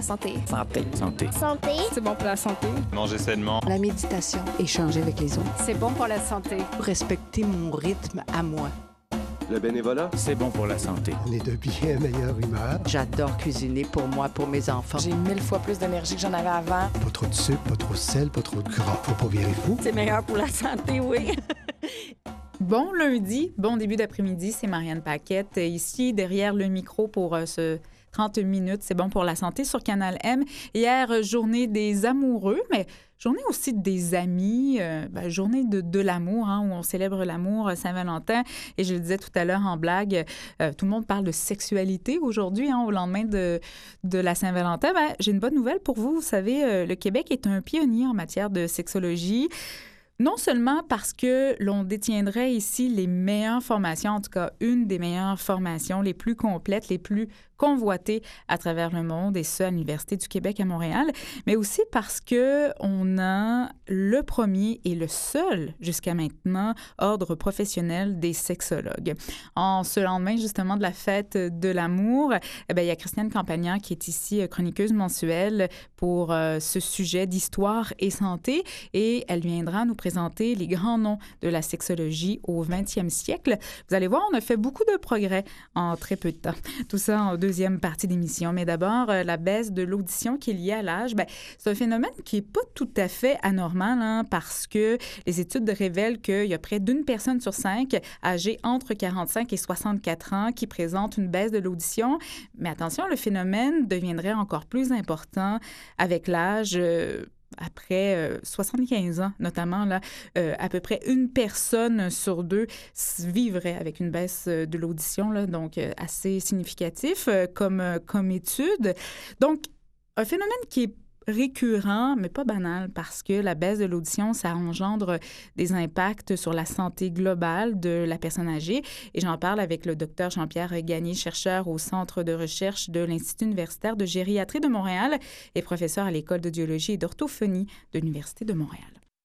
Santé. Santé. Santé. Santé. C'est bon pour la santé. Manger sainement. La méditation. Échanger avec les autres. C'est bon pour la santé. Respecter mon rythme à moi. Le bénévolat, C'est bon pour la santé. On est de bien meilleure humeur. J'adore cuisiner pour moi, pour mes enfants. J'ai 1000 fois plus d'énergie que j'en avais avant. Pas trop de sucre, pas trop de sel, pas trop de gras. Faut pas virer fou. C'est meilleur pour la santé, oui. Bon lundi, bon début d'après-midi, c'est Marianne Paquette ici derrière le micro pour ce 30 minutes. C'est bon pour la santé sur Canal M. Hier, journée des amoureux, mais journée aussi des amis, journée de l'amour, hein, où on célèbre l'amour, Saint-Valentin. Et je le disais tout à l'heure en blague, tout le monde parle de sexualité aujourd'hui, hein, au lendemain de la Saint-Valentin. J'ai une bonne nouvelle pour vous. Vous savez, le Québec est un pionnier en matière de sexologie. Non seulement parce que l'on détiendrait ici les meilleures formations, en tout cas une des meilleures formations, les plus complètes, les plus convoitées à travers le monde, et ce, à l'Université du Québec à Montréal, mais aussi parce qu'on a le premier et le seul, jusqu'à maintenant, ordre professionnel des sexologues. En ce lendemain, justement, de la fête de l'amour, il y a Christiane Campagna qui est ici chroniqueuse mensuelle pour ce sujet d'histoire et santé, et elle viendra nous présenter les grands noms de la sexologie au 20e siècle. Vous allez voir, on a fait beaucoup de progrès en très peu de temps. Tout ça en deuxième partie d'émission. Mais d'abord, la baisse de l'audition qui est liée à l'âge, c'est un phénomène qui n'est pas tout à fait anormal, hein, parce que les études révèlent qu'il y a près d'une personne sur 5 âgée entre 45 et 64 ans qui présente une baisse de l'audition. Mais attention, le phénomène deviendrait encore plus important avec l'âge. Après 75 ans, notamment, là, à peu près une personne sur deux vivrait avec une baisse de l'audition, là, donc assez significatif comme étude. Donc, un phénomène qui est récurrent, mais pas banal, parce que la baisse de l'audition, ça engendre des impacts sur la santé globale de la personne âgée. Et j'en parle avec le docteur Jean-Pierre Gagné, chercheur au Centre de recherche de l'Institut universitaire de gériatrie de Montréal et professeur à l'École d'audiologie et d'orthophonie de l'Université de Montréal.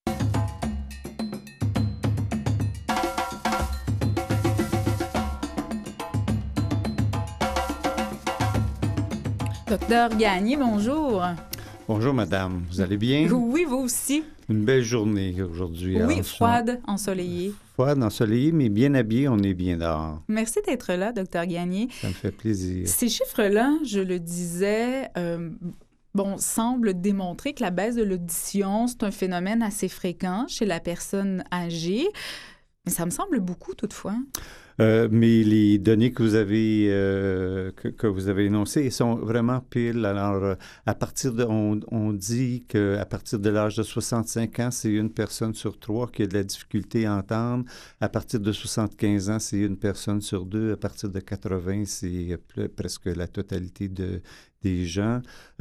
Docteur Gagné, bonjour. Bonjour, madame. Vous allez bien? Oui, vous aussi. Une belle journée aujourd'hui. Oui, froide, ensoleillée. Froide, ensoleillée, mais bien habillée, on est bien dehors. Merci d'être là, docteur Gagné. Ça me fait plaisir. Ces chiffres-là, je le disais, semblent démontrer que la baisse de l'audition, c'est un phénomène assez fréquent chez la personne âgée. Mais ça me semble beaucoup, toutefois. Mais les données que vous avez énoncées sont vraiment pile. Alors, à partir de, on dit qu'à partir de l'âge de 65 ans, c'est une personne sur 3 qui a de la difficulté à entendre. À partir de 75 ans, c'est une personne sur 2. À partir de 80, c'est presque la totalité des gens.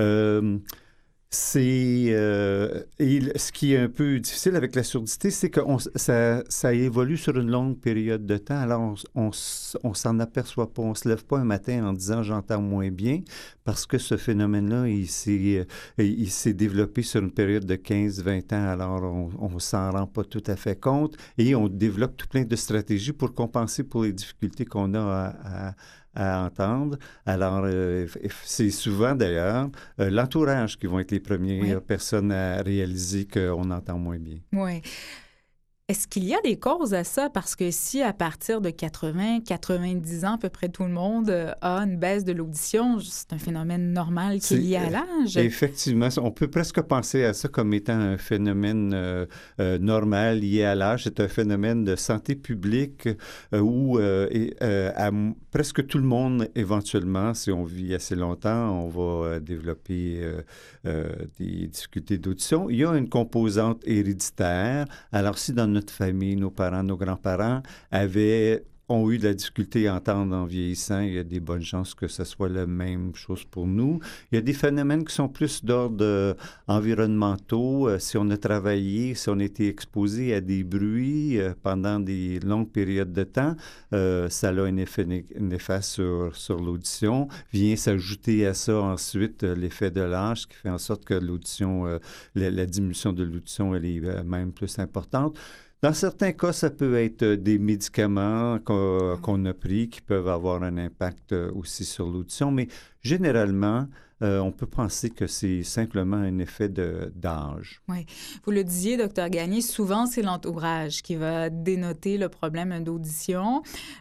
Et ce qui est un peu difficile avec la surdité, c'est que ça évolue sur une longue période de temps. Alors, on s'en aperçoit pas. On se lève pas un matin en disant « j'entends moins bien » parce que ce phénomène-là, il s'est développé sur une période de 15-20 ans. Alors, on s'en rend pas tout à fait compte et on développe tout plein de stratégies pour compenser pour les difficultés qu'on a à entendre. Alors, c'est souvent, d'ailleurs, l'entourage qui vont être les premières personnes à réaliser qu'on entend moins bien. Oui. Est-ce qu'il y a des causes à ça? Parce que si à partir de 80, 90 ans, à peu près tout le monde a une baisse de l'audition, c'est un phénomène normal qui est lié à l'âge. Effectivement, on peut presque penser à ça comme étant un phénomène normal lié à l'âge. C'est un phénomène de santé publique où presque tout le monde, éventuellement, si on vit assez longtemps, on va développer des difficultés d'audition. Il y a une composante héréditaire. Alors, si dans notre famille, nos parents, nos grands-parents ont eu de la difficulté à entendre en vieillissant, il y a des bonnes chances que ce soit la même chose pour nous. Il y a des phénomènes qui sont plus d'ordre environnementaux. Si on a travaillé, si on a été exposé à des bruits pendant des longues périodes de temps, ça a un effet néfaste sur l'audition. Vient s'ajouter à ça ensuite l'effet de l'âge qui fait en sorte que l'audition, la diminution de l'audition, elle est même plus importante. Dans certains cas, ça peut être des médicaments qu'on a pris qui peuvent avoir un impact aussi sur l'audition, mais généralement, on peut penser que c'est simplement un effet d'âge. Oui. Vous le disiez, Dr. Gagné, souvent, c'est l'entourage qui va dénoter le problème d'audition.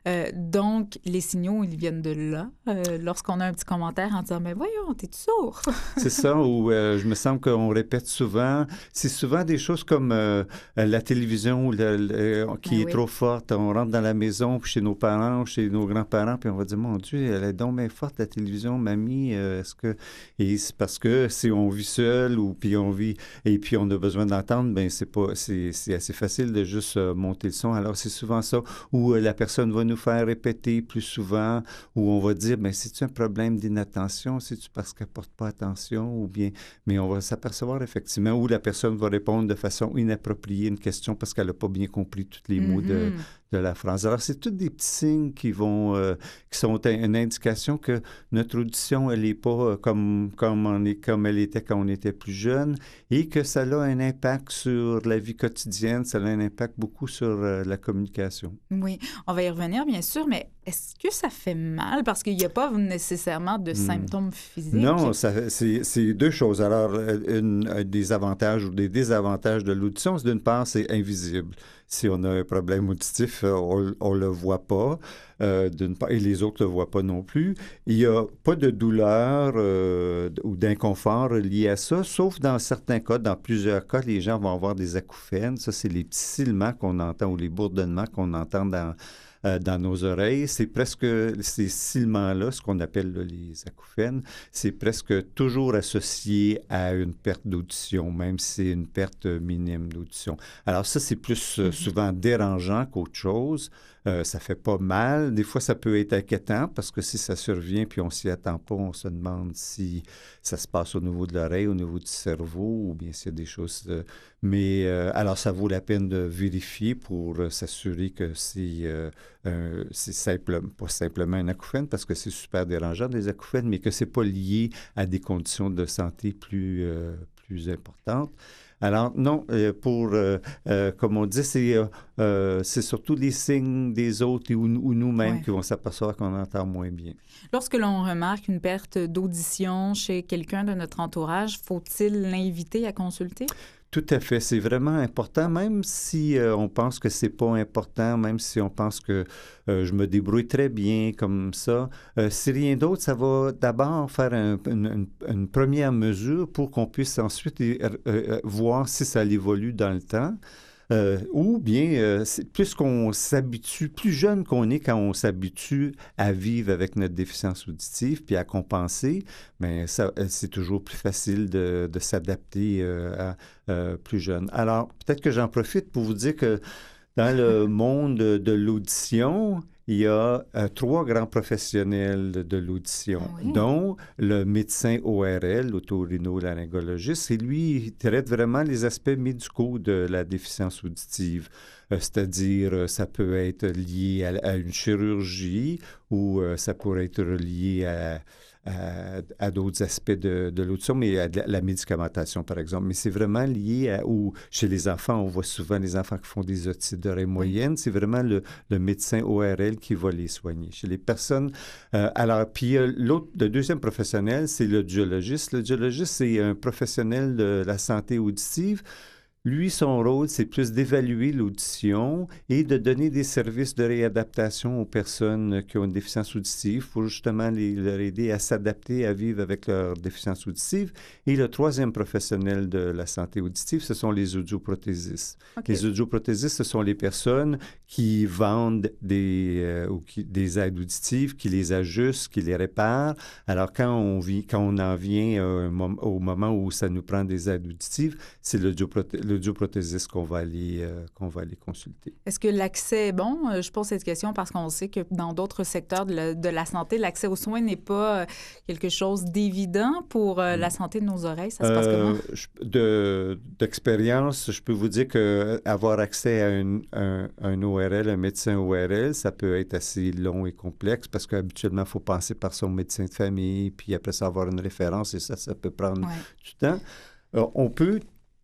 Donc, les signaux, ils viennent de là. Lorsqu'on a un petit commentaire en disant « Mais voyons, t'es sourd! » C'est ça, ou je me semble qu'on répète souvent. C'est souvent des choses comme la télévision qui est trop forte. On rentre dans la maison, puis chez nos parents, ou chez nos grands-parents, puis on va dire « Mon Dieu, elle est donc bien forte, la télévision, mamie, est-ce que... » Et c'est parce que si on vit seul puis on vit et puis on a besoin d'entendre, ben c'est assez facile de juste monter le son. Alors c'est souvent ça où la personne va nous faire répéter plus souvent, où on va dire, ben c'est-tu un problème d'inattention, c'est-tu parce qu'elle porte pas attention ou bien, mais on va s'apercevoir effectivement où la personne va répondre de façon inappropriée à une question parce qu'elle n'a pas bien compris tous les mots de la phrase. Alors, c'est tous des petits signes qui sont une indication que notre audition, elle n'est pas comme elle était quand on était plus jeune et que ça a un impact sur la vie quotidienne, ça a un impact beaucoup sur la communication. Oui, on va y revenir, bien sûr, mais est-ce que ça fait mal? Parce qu'il n'y a pas nécessairement de symptômes physiques. Non, c'est deux choses. Alors, des avantages ou des désavantages de l'audition, d'une part, c'est invisible. Si on a un problème auditif, on ne le voit pas, d'une part, et les autres ne le voient pas non plus. Il n'y a pas de douleur ou d'inconfort lié à ça, sauf dans certains cas, dans plusieurs cas, les gens vont avoir des acouphènes. Ça, c'est les petits sifflements qu'on entend ou les bourdonnements qu'on entend dans nos oreilles. C'est presque ces sifflements-là, ce qu'on appelle là, les acouphènes, c'est presque toujours associé à une perte d'audition, même si c'est une perte minime d'audition. Alors ça, c'est plus souvent dérangeant qu'autre chose. Ça fait pas mal. Des fois, ça peut être inquiétant parce que si ça survient puis on s'y attend pas, on se demande si ça se passe au niveau de l'oreille, au niveau du cerveau ou bien s'il y a des choses... Mais alors, ça vaut la peine de vérifier pour s'assurer que c'est pas simplement un acouphène parce que c'est super dérangeant des acouphènes, mais que c'est pas lié à des conditions de santé plus importantes. Alors, non, comme on dit, c'est surtout les signes des autres ou nous-mêmes qui vont s'apercevoir qu'on entend moins bien. Lorsque l'on remarque une perte d'audition chez quelqu'un de notre entourage, faut-il l'inviter à consulter? Tout à fait. C'est vraiment important, même si on pense que c'est pas important, même si on pense que je me débrouille très bien comme ça. Si rien d'autre, ça va d'abord faire une première mesure pour qu'on puisse ensuite voir si ça évolue dans le temps. Ou bien, plus qu'on s'habitue, plus jeune qu'on est quand on s'habitue à vivre avec notre déficience auditive puis à compenser, bien, c'est toujours plus facile de s'adapter plus jeune. Alors, peut-être que j'en profite pour vous dire que dans le monde de l'audition, il y a 3 grands professionnels de l'audition, dont le médecin ORL, otorhinolaryngologiste, et lui, il traite vraiment les aspects médicaux de la déficience auditive. C'est-à-dire, ça peut être lié à une chirurgie ou ça pourrait être lié à d'autres aspects de l'audition, mais à la médicamentation, par exemple. Mais c'est vraiment lié ou chez les enfants, on voit souvent les enfants qui font des otites d'oreille moyenne, c'est vraiment le médecin ORL qui va les soigner. Chez les personnes... alors, puis le deuxième professionnel, c'est l'audiologiste. L'audiologiste, c'est un professionnel de la santé auditive. Lui, son rôle, c'est plus d'évaluer l'audition et de donner des services de réadaptation aux personnes qui ont une déficience auditive pour justement leur aider à s'adapter, à vivre avec leur déficience auditive. Et le troisième professionnel de la santé auditive, ce sont les audioprothésistes. Les audioprothésistes, ce sont les personnes qui vendent des aides auditives, qui les ajustent, qui les réparent. Alors, quand on en vient au moment où ça nous prend des aides auditives, c'est l'audioprothésiste qu'on va aller consulter. Est-ce que l'accès est bon? Je pose cette question parce qu'on sait que dans d'autres secteurs de la santé, l'accès aux soins n'est pas quelque chose d'évident pour la santé de nos oreilles. Ça se passe comment? D'expérience, je peux vous dire qu'avoir accès à un ORL, un médecin ORL, ça peut être assez long et complexe parce qu'habituellement, il faut passer par son médecin de famille, puis après ça, avoir une référence et ça peut prendre du temps. On peut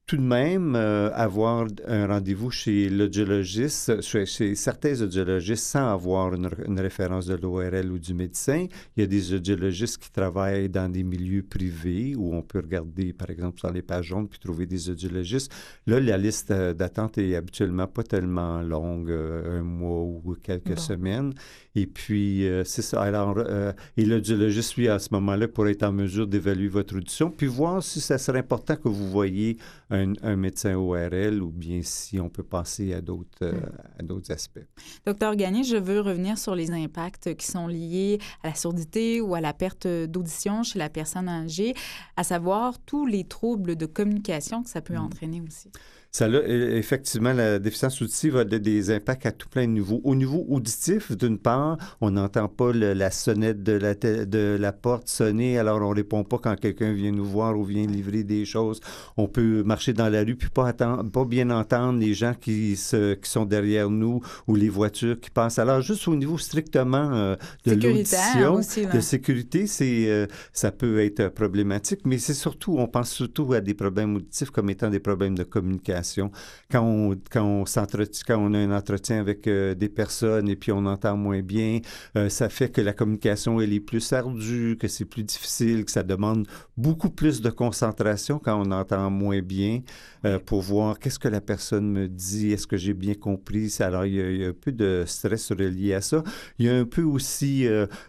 tout de même avoir un rendez-vous chez l'audiologiste, chez certains audiologistes, sans avoir une référence de l'ORL ou du médecin. Il y a des audiologistes qui travaillent dans des milieux privés où on peut regarder, par exemple, sur les pages jaunes puis trouver des audiologistes. Là, la liste d'attente est habituellement pas tellement longue, un mois ou quelques semaines. Et puis, c'est ça. Alors, et l'audiologiste, lui, à ce moment-là, pourrait être en mesure d'évaluer votre audition, puis voir si ça serait important que vous voyiez un médecin ORL ou bien si on peut passer à d'autres aspects. Docteur Gagné, je veux revenir sur les impacts qui sont liés à la surdité ou à la perte d'audition chez la personne âgée, à savoir tous les troubles de communication que ça peut entraîner aussi. Ça a, effectivement, la déficience auditive a des impacts à tout plein de niveaux. Au niveau auditif, d'une part, on n'entend pas la sonnette de la porte sonner, alors on ne répond pas quand quelqu'un vient nous voir ou vient livrer des choses. On peut marcher dans la rue puis pas bien entendre les gens qui sont derrière nous ou les voitures qui passent. Alors, juste au niveau strictement de l'audition, aussi, de sécurité, ça peut être problématique, mais on pense surtout à des problèmes auditifs comme étant des problèmes de communication. Quand on a un entretien avec des personnes et puis on entend moins bien, ça fait que la communication, elle est plus ardue, que c'est plus difficile, que ça demande beaucoup plus de concentration quand on entend moins bien pour voir qu'est-ce que la personne me dit, est-ce que j'ai bien compris. Alors, il y a un peu de stress relié à ça. Il y a un peu aussi,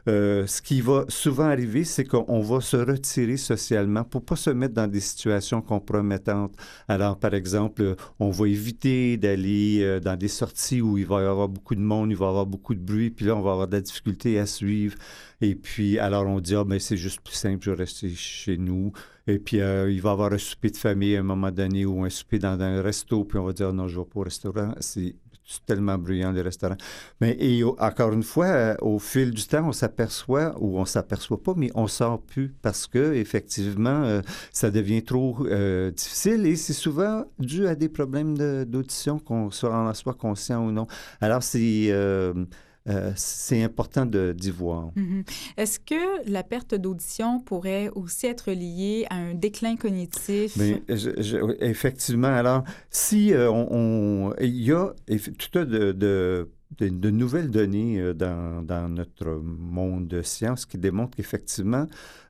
ce qui va souvent arriver, c'est qu'on va se retirer socialement pour ne pas se mettre dans des situations compromettantes. Alors, par exemple, on va éviter d'aller dans des sorties où il va y avoir beaucoup de monde, il va y avoir beaucoup de bruit, puis là, on va avoir de la difficulté à suivre. Et puis, alors, on dit, c'est juste plus simple, je vais rester chez nous. Et puis, il va y avoir un souper de famille à un moment donné ou un souper dans un resto, puis on va dire, non, je ne vais pas au restaurant. C'est tellement bruyant, les restaurants. Mais encore une fois, au fil du temps, on s'aperçoit, ou on ne s'aperçoit pas, mais on ne sort plus parce que effectivement, ça devient trop difficile et c'est souvent dû à des problèmes d'audition, qu'on en soit conscient ou non. Alors, c'est important d'y voir. Mm-hmm. Est-ce que la perte d'audition pourrait aussi être liée à un déclin cognitif? Bien, effectivement. Alors, si il y a tout un de nouvelles données dans notre monde de sciences qui démontrent qu'effectivement,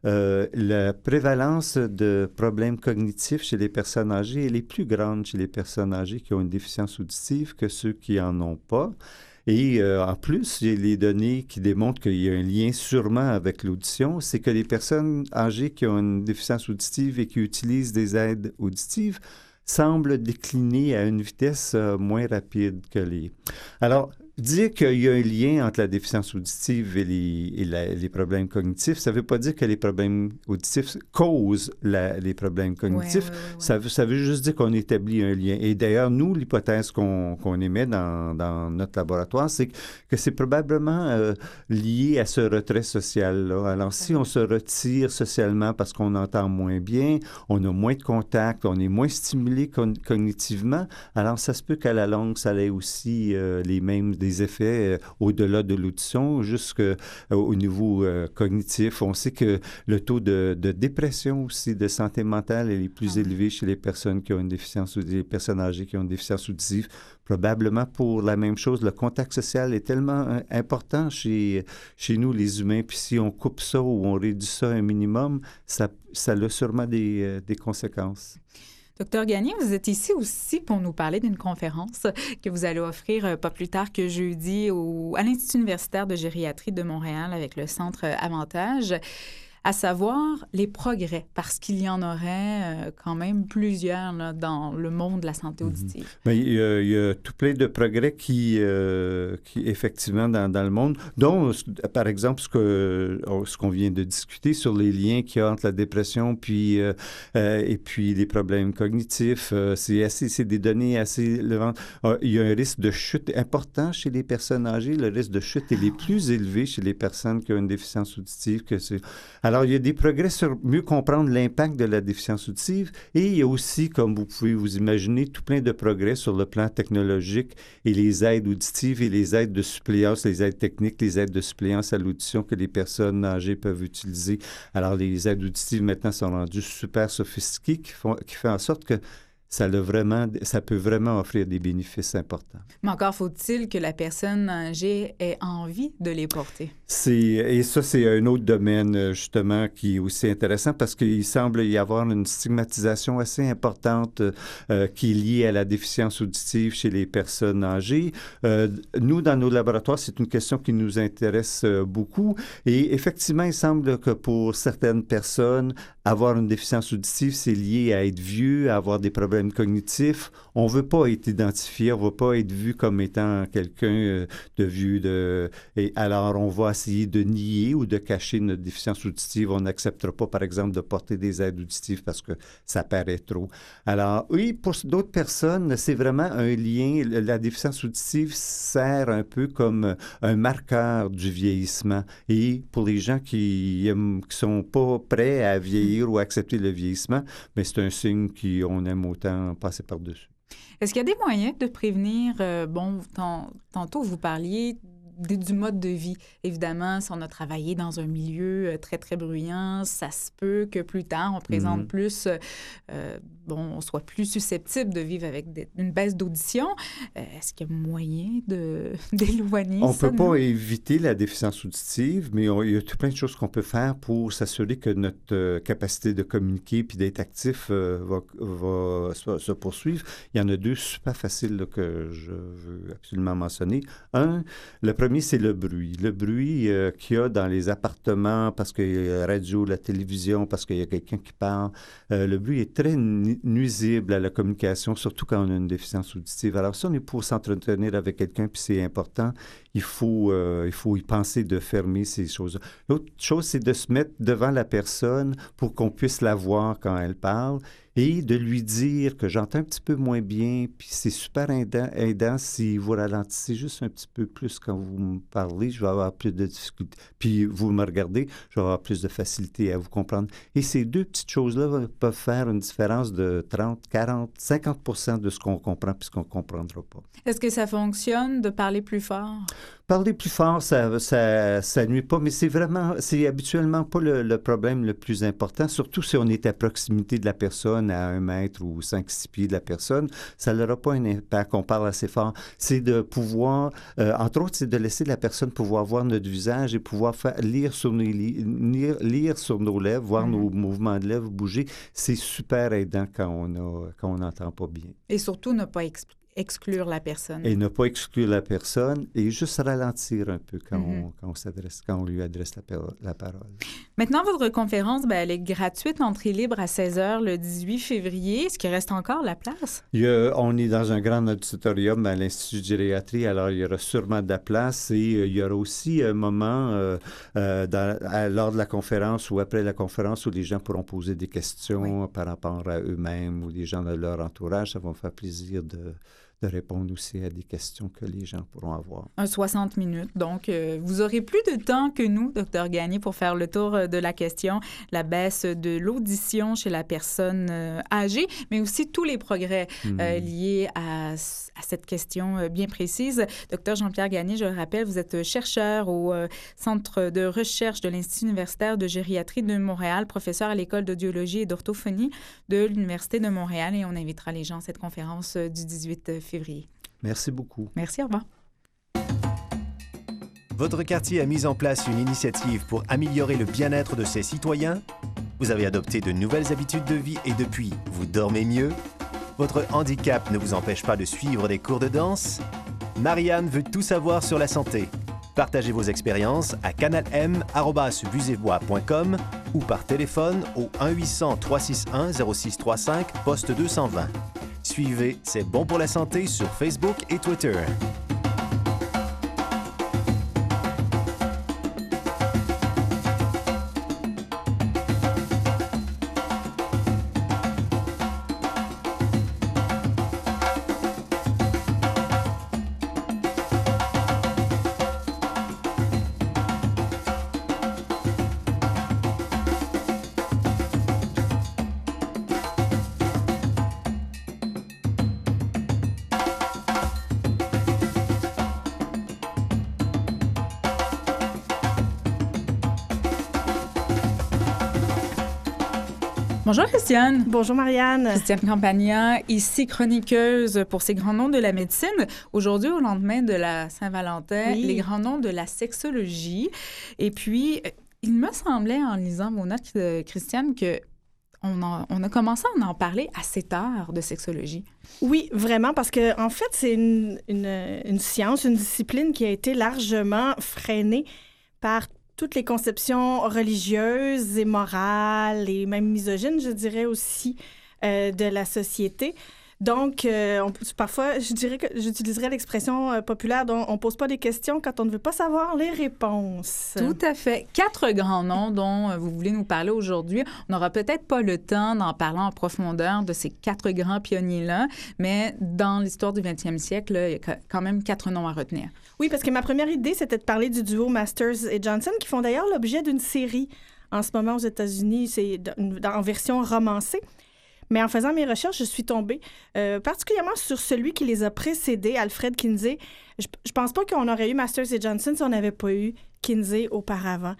la prévalence de problèmes cognitifs chez les personnes âgées, elle est plus grande chez les personnes âgées qui ont une déficience auditive que ceux qui n'en ont pas. Et en plus, il y a les données qui démontrent qu'il y a un lien sûrement avec l'audition, c'est que les personnes âgées qui ont une déficience auditive et qui utilisent des aides auditives semblent décliner à une vitesse moins rapide que les... Alors, dire qu'il y a un lien entre la déficience auditive et les problèmes cognitifs, ça ne veut pas dire que les problèmes auditifs causent les problèmes cognitifs. Ouais. Ça veut juste dire qu'on établit un lien. Et d'ailleurs, nous, l'hypothèse qu'on émet dans notre laboratoire, c'est que c'est probablement lié à ce retrait social-là. Alors, si on se retire socialement parce qu'on entend moins bien, on a moins de contact, on est moins stimulé cognitivement, alors ça se peut qu'à la longue, ça ait aussi des effets au-delà de l'audition, jusqu'au niveau cognitif. On sait que le taux de dépression aussi, de santé mentale, est plus élevé chez les personnes qui ont une déficience, les personnes âgées qui ont une déficience auditive. Probablement pour la même chose. Le contact social est tellement important chez nous, les humains. Puis si on coupe ça ou on réduit ça à un minimum, ça a sûrement des conséquences. Docteur Gagné, vous êtes ici aussi pour nous parler d'une conférence que vous allez offrir pas plus tard que jeudi à l'Institut universitaire de gériatrie de Montréal avec le Centre Avantage, à savoir les progrès, parce qu'il y en aurait quand même plusieurs là, dans le monde de la santé auditive. Bien, il y a tout plein de progrès qui effectivement, dans le monde, dont, par exemple, ce qu'on vient de discuter sur les liens qu'il y a entre la dépression et puis les problèmes cognitifs. C'est des données assez relevantes. Il y a un risque de chute important chez les personnes âgées. Le risque de chute est plus élevé chez les personnes qui ont une déficience auditive que c'est... Alors, il y a des progrès sur mieux comprendre l'impact de la déficience auditive et il y a aussi, comme vous pouvez vous imaginer, tout plein de progrès sur le plan technologique et les aides auditives et les aides de suppléance, les aides techniques, les aides de suppléance à l'audition que les personnes âgées peuvent utiliser. Alors, les aides auditives maintenant sont rendues super sophistiquées qui fait en sorte que ça peut vraiment offrir des bénéfices importants. Mais encore faut-il que la personne âgée ait envie de les porter. Et ça, c'est un autre domaine, justement, qui est aussi intéressant parce qu'il semble y avoir une stigmatisation assez importante qui est liée à la déficience auditive chez les personnes âgées. Nous, dans nos laboratoires, c'est une question qui nous intéresse beaucoup. Et effectivement, il semble que pour certaines personnes, avoir une déficience auditive, c'est lié à être vieux, à avoir des problèmes cognitifs. On ne veut pas être identifié, on ne veut pas être vu comme étant quelqu'un de vieux. Et alors, on va essayer de nier ou de cacher notre déficience auditive. On n'acceptera pas, par exemple, de porter des aides auditives parce que ça paraît trop. Alors, oui, pour d'autres personnes, c'est vraiment un lien. La déficience auditive sert un peu comme un marqueur du vieillissement. Et pour les gens qui sont pas prêts à vieillir ou accepter le vieillissement, mais c'est un signe qu'on aime autant passer par-dessus. Est-ce qu'il y a des moyens de prévenir, tantôt vous parliez du mode de vie. Évidemment, si on a travaillé dans un milieu très, très bruyant, ça se peut que plus tard, on présente plus, on soit plus susceptible de vivre avec une baisse d'audition. Est-ce qu'il y a moyen d'éloigner ça? On ne peut pas éviter la déficience auditive, mais il y a tout plein de choses qu'on peut faire pour s'assurer que notre capacité de communiquer puis d'être actif va se poursuivre. Il y en a deux super faciles là, que je veux absolument mentionner. Un, le premier, c'est le bruit. Le bruit qu'il y a dans les appartements, parce qu'il y a la radio, la télévision, parce qu'il y a quelqu'un qui parle. Le bruit est très nuisible à la communication, surtout quand on a une déficience auditive. Alors, si on est pour s'entretenir avec quelqu'un, puis c'est important, il faut y penser de fermer ces choses-là. L'autre chose, c'est de se mettre devant la personne pour qu'on puisse la voir quand elle parle et de lui dire que j'entends un petit peu moins bien, puis c'est super aidant si vous ralentissez juste un petit peu plus quand vous me parlez, je vais avoir plus de difficultés. Puis vous me regardez, je vais avoir plus de facilité à vous comprendre. Et ces deux petites choses-là peuvent faire une différence de 30, 40, 50% de ce qu'on comprend puis ce qu'on ne comprendra pas. Est-ce que ça fonctionne de parler plus fort? Parler plus fort, ça nuit pas, mais c'est habituellement pas le problème le plus important, surtout si on est à proximité de la personne, à 1 mètre ou 5-6 pieds de la personne, ça n'aura pas un impact, on parle assez fort. C'est de pouvoir, entre autres, c'est de laisser la personne pouvoir voir notre visage et pouvoir lire sur nos lèvres, voir nos mouvements de lèvres bouger. C'est super aidant quand on n'entend pas bien. Et surtout, ne pas exclure la personne. Et ne pas exclure la personne et juste ralentir un peu quand on lui adresse la parole. Maintenant, votre conférence, elle est gratuite, entrée libre à 16h le 18 février. Est-ce qu'il reste encore la place? On est dans un grand auditorium à l'Institut de gériatrie, alors il y aura sûrement de la place et il y aura aussi un moment lors de la conférence ou après la conférence où les gens pourront poser des questions par rapport à eux-mêmes ou les gens de leur entourage. Ça va me faire plaisir de répondre aussi à des questions que les gens pourront avoir. 60 minutes. Donc, vous aurez plus de temps que nous, Dr Gagné, pour faire le tour de la question, la baisse de l'audition chez la personne âgée, mais aussi tous les progrès liés à cette question bien précise. Dr Jean-Pierre Gagné, je le rappelle, vous êtes chercheur au Centre de recherche de l'Institut universitaire de gériatrie de Montréal, professeur à l'École d'audiologie et d'orthophonie de l'Université de Montréal, et on invitera les gens à cette conférence du 18 février. Merci beaucoup. Merci, au revoir. Votre quartier a mis en place une initiative pour améliorer le bien-être de ses citoyens? Vous avez adopté de nouvelles habitudes de vie et depuis, vous dormez mieux? Votre handicap ne vous empêche pas de suivre des cours de danse? Marianne veut tout savoir sur la santé. Partagez vos expériences à canalm@busévoix.com ou par téléphone au 1-800-361-0635, poste 220. Suivez C'est bon pour la santé sur Facebook et Twitter. Bonjour Christiane. Bonjour Marianne. Christiane Campagna, ici chroniqueuse pour ces grands noms de la médecine. Aujourd'hui, au lendemain de la Saint-Valentin, les grands noms de la sexologie. Et puis, il me semblait en lisant vos notes, Christiane, que on a commencé à en parler assez tard de sexologie. Oui, vraiment, parce que en fait, c'est une science, une discipline qui a été largement freinée par toutes les conceptions religieuses et morales et même misogynes, je dirais aussi, de la société. Donc, parfois, j'utiliserais l'expression populaire dont on ne pose pas des questions quand on ne veut pas savoir les réponses. Tout à fait. 4 grands noms dont vous voulez nous parler aujourd'hui. On n'aura peut-être pas le temps d'en parler en profondeur de ces 4 grands pionniers-là, mais dans l'histoire du 20e siècle, il y a quand même 4 noms à retenir. Oui, parce que ma première idée, c'était de parler du duo Masters et Johnson, qui font d'ailleurs l'objet d'une série en ce moment aux États-Unis. C'est en version romancée. Mais en faisant mes recherches, je suis tombée particulièrement sur celui qui les a précédés, Alfred Kinsey. Je pense pas qu'on aurait eu Masters et Johnson si on n'avait pas eu Kinsey auparavant.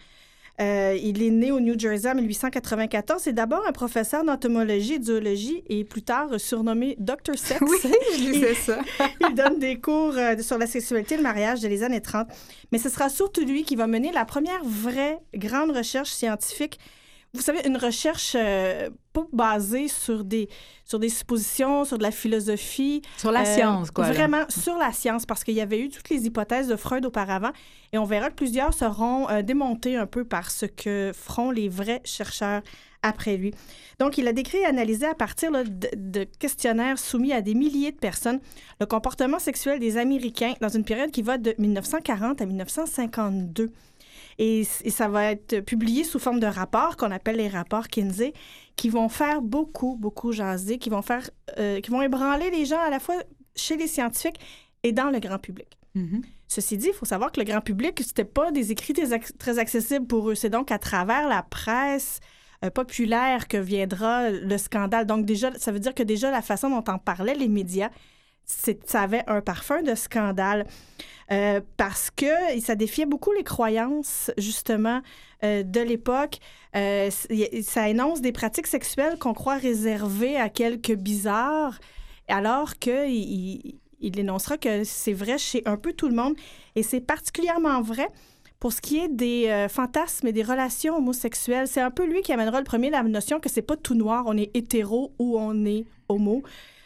Il est né au New Jersey en 1894. C'est d'abord un professeur d'entomologie et de zoologie et plus tard surnommé Dr. Sex. Oui, je lisais ça. Il donne des cours sur la sexualité et le mariage dès les années 30. Mais ce sera surtout lui qui va mener la première vraie grande recherche scientifique. Vous savez, une recherche pas basée sur des suppositions, sur de la philosophie. Sur la science, quoi. Vraiment, sur la science, parce qu'il y avait eu toutes les hypothèses de Freud auparavant. Et on verra que plusieurs seront démontées un peu par ce que feront les vrais chercheurs après lui. Donc, il a décrit et analysé à partir de questionnaires soumis à des milliers de personnes le comportement sexuel des Américains dans une période qui va de 1940 à 1952. Et ça va être publié sous forme de rapports qu'on appelle les rapports Kinsey, qui vont faire beaucoup, beaucoup jaser, qui vont ébranler les gens à la fois chez les scientifiques et dans le grand public. Mm-hmm. Ceci dit, il faut savoir que le grand public, c'était pas des écrits très accessibles pour eux. C'est donc à travers la presse populaire que viendra le scandale. Donc déjà, ça veut dire que déjà la façon dont on parlait, les médias, ça avait un parfum de scandale. Parce que ça défiait beaucoup les croyances, justement, de l'époque. Ça énonce des pratiques sexuelles qu'on croit réservées à quelques bizarres, alors qu'il énoncera que c'est vrai chez un peu tout le monde. Et c'est particulièrement vrai pour ce qui est des fantasmes et des relations homosexuelles. C'est un peu lui qui amènera le premier la notion que c'est pas tout noir, on est hétéro ou on est homo.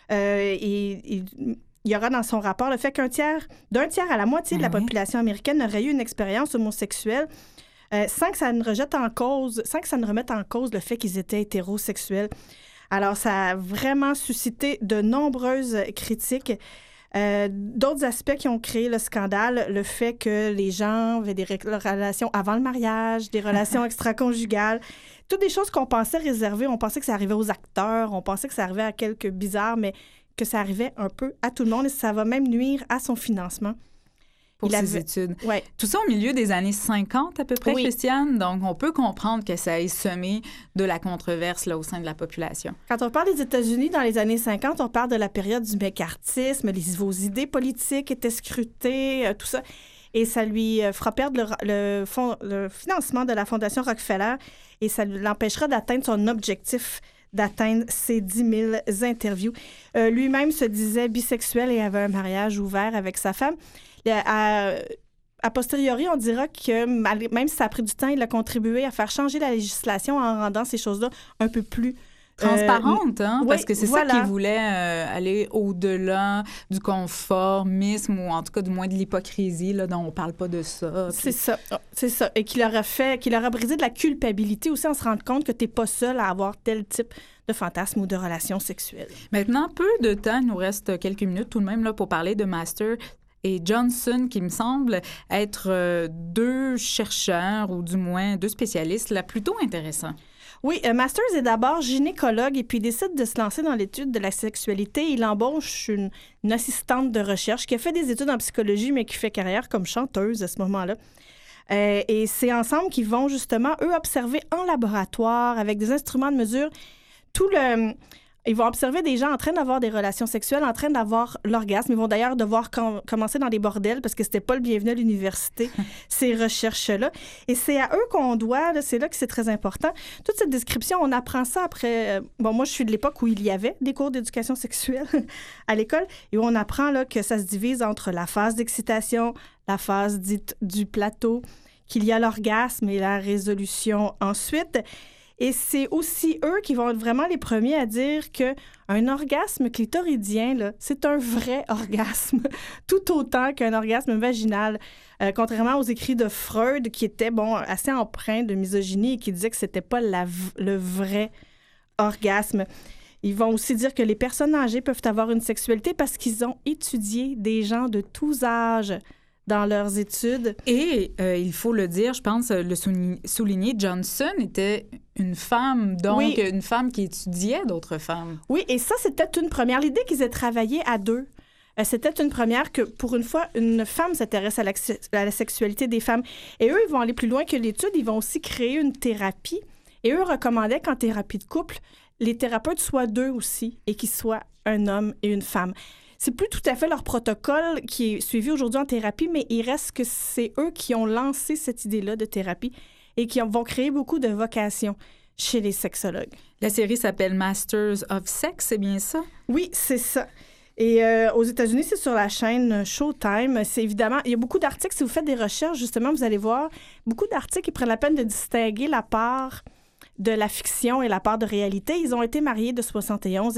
Il y aura dans son rapport le fait d'un tiers à la moitié de la population américaine n'aurait eu une expérience homosexuelle sans que ça ne remette en cause le fait qu'ils étaient hétérosexuels. Alors, ça a vraiment suscité de nombreuses critiques. D'autres aspects qui ont créé le scandale, le fait que les gens avaient des relations avant le mariage, des relations extraconjugales, toutes des choses qu'on pensait réservées. On pensait que ça arrivait aux acteurs, on pensait que ça arrivait à quelques bizarres, mais que ça arrivait un peu à tout le monde et ça va même nuire à son financement. Pour ses études. Ouais. Tout ça au milieu des années 50 à peu près, oui. Christiane. Donc, on peut comprendre que ça ait semé de la controverse là, au sein de la population. Quand on parle des États-Unis dans les années 50, on parle de la période du McCarthyisme, vos idées politiques étaient scrutées, tout ça. Et ça lui fera perdre le financement de la Fondation Rockefeller et ça l'empêchera d'atteindre son objectif d'atteindre ses 10 000 interviews. Lui-même se disait bisexuel et avait un mariage ouvert avec sa femme. A posteriori, on dira que même si ça a pris du temps, il a contribué à faire changer la législation en rendant ces choses-là un peu plus transparente, hein? Oui, parce que c'est voilà. ça qu'il voulait aller au-delà du conformisme ou en tout cas du moins de l'hypocrisie là, dont on parle pas de ça. C'est ça. Et qu'il aura brisé de la culpabilité aussi en se rendant compte que t'es pas seul à avoir tel type de fantasme ou de relation sexuelle. Maintenant, peu de temps, il nous reste quelques minutes tout de même là, pour parler de Masters et Johnson, qui me semble être 2 chercheurs ou du moins 2 spécialistes là, plutôt intéressants. Oui, Masters est d'abord gynécologue et puis il décide de se lancer dans l'étude de la sexualité. Il embauche une assistante de recherche qui a fait des études en psychologie, mais qui fait carrière comme chanteuse à ce moment-là. Et c'est ensemble qu'ils vont justement, eux, observer en laboratoire avec des instruments de mesure Ils vont observer des gens en train d'avoir des relations sexuelles, en train d'avoir l'orgasme. Ils vont d'ailleurs devoir commencer dans des bordels parce que c'était pas le bienvenu à l'université, ces recherches-là. Et c'est à eux qu'on doit, là, c'est là que c'est très important. Toute cette description, on apprend ça après... moi, je suis de l'époque où il y avait des cours d'éducation sexuelle à l'école et où on apprend là, que ça se divise entre la phase d'excitation, la phase dite du plateau, qu'il y a l'orgasme et la résolution ensuite. Et c'est aussi eux qui vont être vraiment les premiers à dire qu'un orgasme clitoridien, là, c'est un vrai orgasme, tout autant qu'un orgasme vaginal. Contrairement aux écrits de Freud, qui étaient assez empreints de misogynie et qui disaient que c'était pas le vrai orgasme. Ils vont aussi dire que les personnes âgées peuvent avoir une sexualité parce qu'ils ont étudié des gens de tous âges dans leurs études. Et il faut le dire, je pense, le souligner, Johnson était une femme, donc oui. Une femme qui étudiait d'autres femmes. Oui, et ça, c'était une première. L'idée qu'ils aient travaillé à deux, c'était une première que, pour une fois, une femme s'intéresse à la sexualité des femmes. Et eux, ils vont aller plus loin que l'étude. Ils vont aussi créer une thérapie. Et eux recommandaient qu'en thérapie de couple, les thérapeutes soient deux aussi et qu'ils soient un homme et une femme. C'est plus tout à fait leur protocole qui est suivi aujourd'hui en thérapie, mais il reste que c'est eux qui ont lancé cette idée-là de thérapie et qui vont créer beaucoup de vocations chez les sexologues. La série s'appelle Masters of Sex, c'est bien ça? Oui, c'est ça. Et aux États-Unis, c'est sur la chaîne Showtime. C'est évidemment, il y a beaucoup d'articles. Si vous faites des recherches, justement, vous allez voir beaucoup d'articles qui prennent la peine de distinguer la part de la fiction et la part de réalité. Ils ont été mariés de 71 à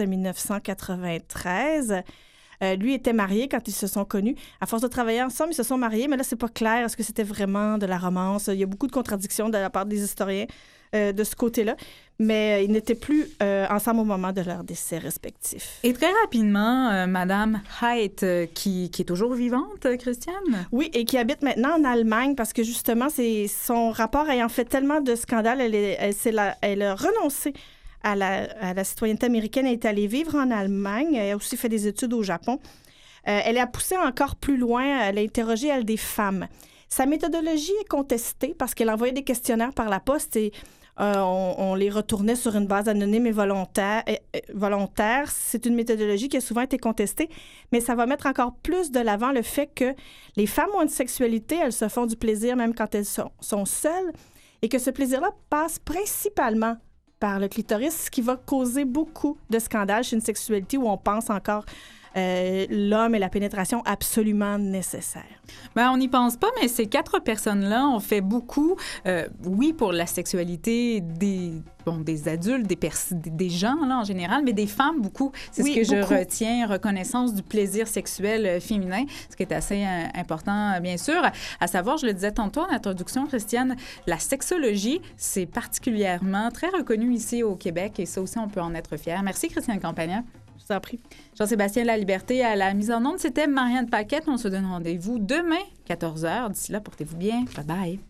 1993. Lui était marié quand ils se sont connus. À force de travailler ensemble, ils se sont mariés, mais là, c'est pas clair. Est-ce que c'était vraiment de la romance? Il y a beaucoup de contradictions de la part des historiens de ce côté-là. Mais ils n'étaient plus ensemble au moment de leur décès respectifs. Et très rapidement, Madame Haidt, qui est toujours vivante, Christiane? Oui, et qui habite maintenant en Allemagne parce que justement, c'est son rapport ayant fait tellement de scandales, elle a renoncé à la citoyenneté américaine. Elle est allée vivre en Allemagne. Elle a aussi fait des études au Japon. Elle a poussé encore plus loin. Elle a interrogé, elle, des femmes. Sa méthodologie est contestée parce qu'elle envoyait des questionnaires par la poste et on les retournait sur une base anonyme et volontaire. C'est une méthodologie qui a souvent été contestée, mais ça va mettre encore plus de l'avant le fait que les femmes ont une sexualité, elles se font du plaisir même quand elles sont seules, et que ce plaisir-là passe principalement par le clitoris, ce qui va causer beaucoup de scandales chez une sexualité où on pense encore l'homme et la pénétration absolument nécessaires. Ben, on n'y pense pas, mais ces 4 personnes-là ont fait beaucoup, oui, pour la sexualité des adultes, des gens là, en général, mais des femmes beaucoup. C'est ce que je retiens, reconnaissance du plaisir sexuel féminin, ce qui est assez important, bien sûr. À savoir, je le disais tantôt en introduction, Christiane, la sexologie, c'est particulièrement très reconnu ici au Québec et ça aussi, on peut en être fier. Merci, Christiane Campagna. Je vous en prie. Jean-Sébastien Laliberté à la mise en onde. C'était Marianne Paquette. On se donne rendez-vous demain, 14h. D'ici là, portez-vous bien. Bye-bye.